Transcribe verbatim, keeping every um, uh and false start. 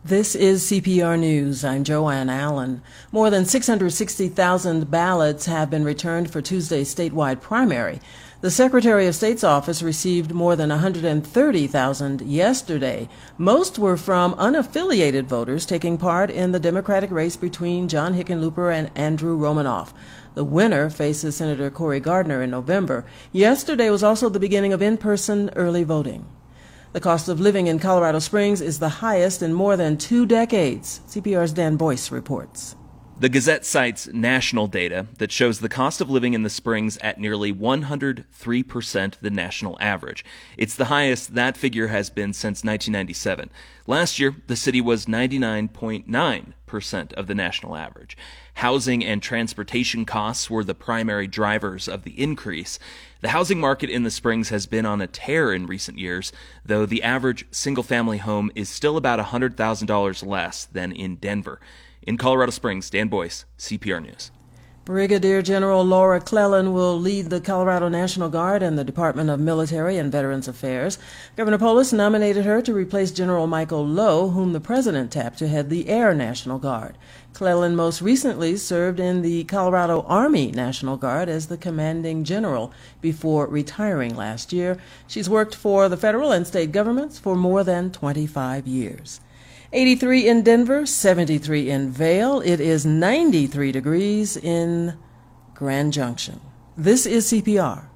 This is C P R News. I'm Joanne Allen. More than six hundred sixty thousand ballots have been returned for Tuesday's statewide primary. The Secretary of State's office received more than one hundred thirty thousand yesterday. Most were from unaffiliated voters taking part in the Democratic race between John Hickenlooper and Andrew Romanoff. The winner faces Senator Cory Gardner in November. Yesterday was also the beginning of in-person early voting. The cost of living in Colorado Springs is the highest in more than two decades. C P R's Dan Boyce reports. The Gazette cites national data that shows the cost of living in the Springs at nearly one hundred three percent the national average. It's the highest that figure has been since nineteen ninety-seven. Last year, the city was ninety-nine point nine percent of the national average. Housing and transportation costs were the primary drivers of the increase. The housing market in the Springs has been on a tear in recent years, though the average single-family home is still about one hundred thousand dollars less than in Denver. In Colorado Springs, Dan Boyce, C P R News. Brigadier General Laura Clellan will lead the Colorado National Guard and the Department of Military and Veterans Affairs. Governor Polis nominated her to replace General Michael Lowe, whom the president tapped to head the Air National Guard. Clellan most recently served in the Colorado Army National Guard as the commanding general before retiring last year. She's worked for the federal and state governments for more than twenty-five years. eighty-three in Denver, seventy-three in Vail. It is ninety-three degrees in Grand Junction. This is C P R.